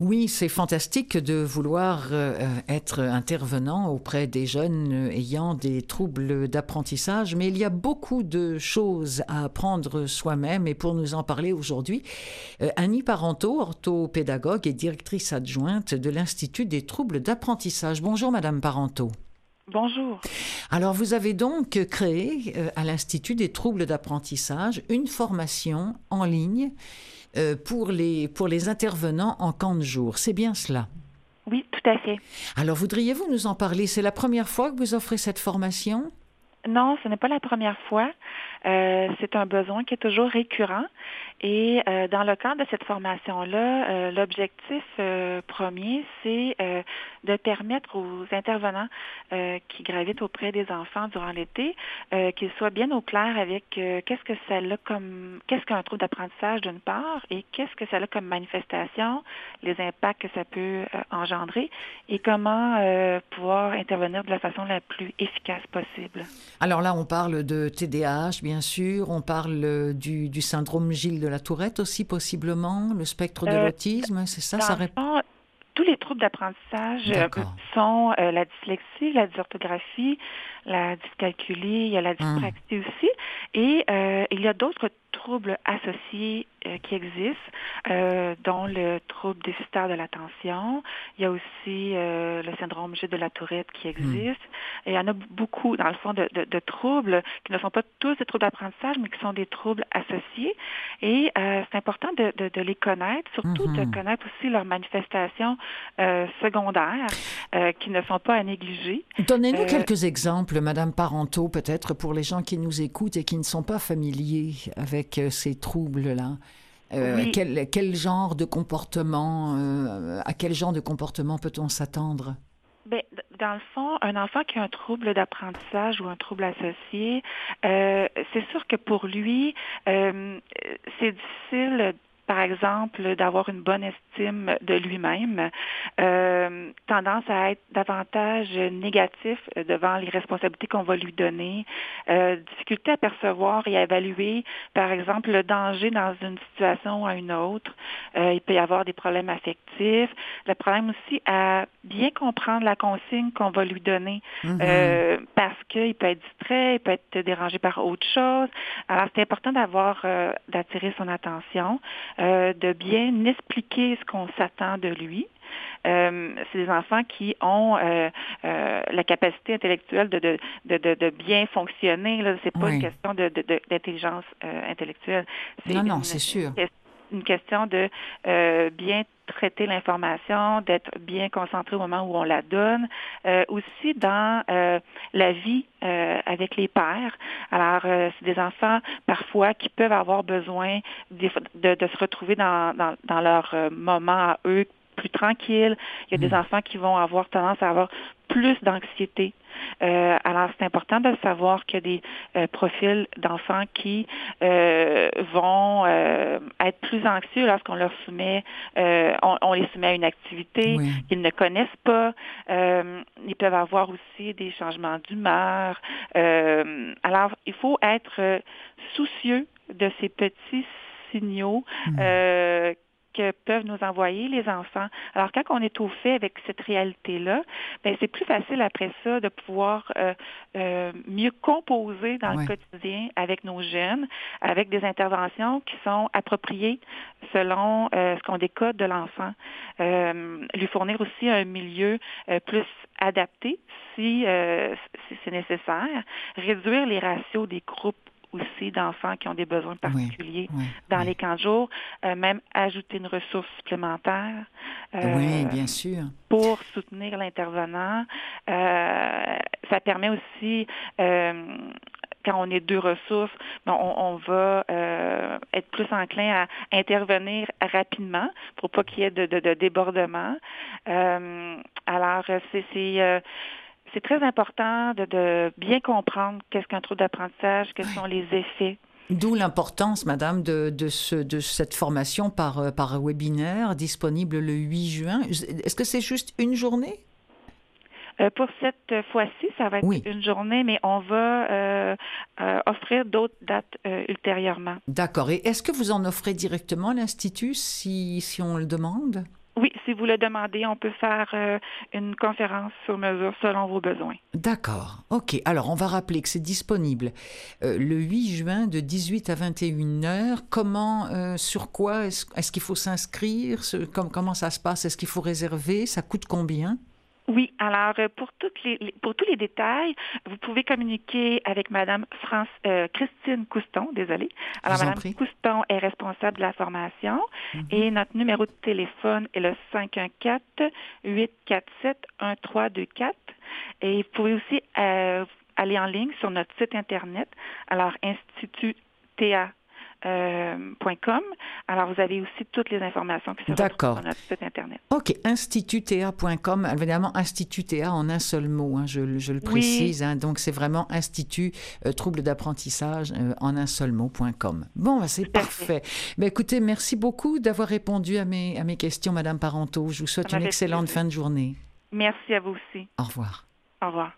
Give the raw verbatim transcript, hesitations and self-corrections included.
Oui, c'est fantastique de vouloir euh, être intervenant auprès des jeunes euh, ayant des troubles d'apprentissage, mais il y a beaucoup de choses à apprendre soi-même et pour nous en parler aujourd'hui, euh, Annie Parenteau, orthopédagogue et directrice adjointe de l'Institut des troubles d'apprentissage. Bonjour Madame Parenteau. Bonjour. Alors vous avez donc créé euh, à l'Institut des troubles d'apprentissage une formation en ligne euh, pour les, pour les intervenants en camp de jour. C'est bien cela? Oui, tout à fait. Alors, voudriez-vous nous en parler? C'est la première fois que vous offrez cette formation? Non, ce n'est pas la première fois. Euh, c'est un besoin qui est toujours récurrent. Et euh, dans le cadre de cette formation-là, euh, l'objectif euh, premier, c'est euh, de permettre aux intervenants euh, qui gravitent auprès des enfants durant l'été euh, qu'ils soient bien au clair avec euh, qu'est-ce que ça a comme qu'est-ce qu'un trouble d'apprentissage d'une part et qu'est-ce que ça a comme manifestation, les impacts que ça peut euh, engendrer et comment euh, pouvoir intervenir de la façon la plus efficace possible. Alors là, on parle de T D A H, bien sûr. On parle du, du syndrome Gilles de la Tourette aussi, possiblement. Le spectre de Euh, l'autisme, c'est ça? dans ça le rép... fond, tous les troubles d'apprentissage euh, D'accord. sont euh, la dyslexie, la dysorthographie, la dyscalculie, il y a la Hum. dyspraxie aussi. Et euh, il y a d'autres troubles associés euh, qui existent, euh, dont le trouble déficitaire de l'attention. Il y a aussi euh, le syndrome Gilles de la Tourette qui existe. Et il y en a beaucoup, dans le fond, de, de, de troubles qui ne sont pas tous des troubles d'apprentissage, mais qui sont des troubles associés. Et euh, c'est important de, de, de les connaître, surtout Mhm. de connaître aussi leurs manifestations euh, secondaires euh, qui ne sont pas à négliger. Donnez-nous Euh, quelques exemples, Madame Parenteau, peut-être pour les gens qui nous écoutent et qui ne sont pas familiers avec euh, ces troubles-là. Euh, oui, quel, quel genre de comportement, euh, à quel genre de comportement peut-on s'attendre? ben, d- dans le fond, un enfant qui a un trouble d'apprentissage ou un trouble associé, euh, c'est sûr que pour lui, euh, c'est difficile, par exemple, d'avoir une bonne estime de lui-même, euh, tendance à être davantage négatif devant les responsabilités qu'on va lui donner, euh, difficulté à percevoir et à évaluer, par exemple, le danger dans une situation ou à une autre. Euh, il peut y avoir des problèmes affectifs, le problème aussi à bien comprendre la consigne qu'on va lui donner, Mhm. euh, parce qu'il peut être distrait, il peut être dérangé par autre chose. Alors, c'est important d'avoir, euh, d'attirer son attention, euh, de bien expliquer ce qu'on s'attend de lui. Euh, c'est des enfants qui ont euh, euh, la capacité intellectuelle de, de, de, de, de bien fonctionner. Là. C'est pas une Oui. question de, de, de- d'intelligence euh, intellectuelle. C'est Non, non, une, c'est sûr. une, une question de euh, bien traiter l'information, d'être bien concentré au moment où on la donne, euh, aussi dans euh, la vie euh, avec les pairs. Alors, euh, c'est des enfants parfois qui peuvent avoir besoin de, de, de se retrouver dans, dans, dans leur euh, moment à eux plus tranquille. Il y a des Mm. enfants qui vont avoir tendance à avoir plus d'anxiété. Euh, alors, c'est important de savoir qu'il y a des euh, profils d'enfants qui euh, vont euh, être plus anxieux lorsqu'on leur soumet, euh, on, on les soumet à une activité Oui. qu'ils ne connaissent pas. Euh, ils peuvent avoir aussi des changements d'humeur. Euh, alors, il faut être euh, soucieux de ces petits signaux Mm. euh, que peuvent nous envoyer les enfants. Alors, quand on est au fait avec cette réalité-là, ben c'est plus facile après ça de pouvoir euh, euh, mieux composer dans Oui. le quotidien avec nos jeunes, avec des interventions qui sont appropriées selon euh, ce qu'on décode de l'enfant. Euh, lui fournir aussi un milieu euh, plus adapté si, euh, si c'est nécessaire. Réduire les ratios des groupes aussi d'enfants qui ont des besoins particuliers Oui. dans Oui. les camps de jour, euh, même ajouter une ressource supplémentaire euh, Oui, bien sûr. pour soutenir l'intervenant. Euh, ça permet aussi, euh, quand on est deux ressources, ben, on, on va euh, être plus enclin à intervenir rapidement pour pas qu'il y ait de, de, de débordement. Euh, alors, c'est... c'est euh, C'est très important de, de bien comprendre qu'est-ce qu'un trouble d'apprentissage, quels Oui. sont les effets. D'où l'importance, Madame, de, de, ce, de cette formation par, euh, par webinaire disponible le huit juin. Est-ce que c'est juste une journée? Euh, pour cette fois-ci, ça va être Oui, une journée, mais on va euh, euh, offrir d'autres dates euh, ultérieurement. d'accord. Et est-ce que vous en offrez directement à l'Institut si, si on le demande? Oui, si vous le demandez, on peut faire euh, une conférence sur mesure selon vos besoins. D'accord. OK. Alors, on va rappeler que c'est disponible euh, le huit juin de dix-huit à vingt et une heures. Comment, euh, sur quoi est-ce, est-ce qu'il faut s'inscrire? Ce- com- comment ça se passe? Est-ce qu'il faut réserver? Ça coûte combien? Oui, alors euh, pour toutes les, les- pour tous les détails, vous pouvez communiquer avec Madame France euh, Christine Couston, désolée. Je Alors vous en Madame prie. Couston est responsable de la formation Mhm. et notre numéro de téléphone est le cinq un quatre, huit quatre sept, un trois deux quatre. Et vous pouvez aussi euh, aller en ligne sur notre site internet, alors institut T A euh, point com. Alors vous avez aussi toutes les informations qui se retrouvent D'accord. sur notre site internet. OK, institut T A point com, évidemment Institut T A en un seul mot, hein, je, le- je le Oui, précise, hein, donc c'est vraiment Institut euh, trouble d'apprentissage euh, en un seul mot.com. Bon, ben, c'est tout à fait. parfait. Ben, écoutez, merci beaucoup d'avoir répondu à mes, à mes questions, Madame Parenteau. Je vous Ça souhaite m'a une fait excellente plaisir. fin de journée. Merci à vous aussi. Au revoir. Au revoir.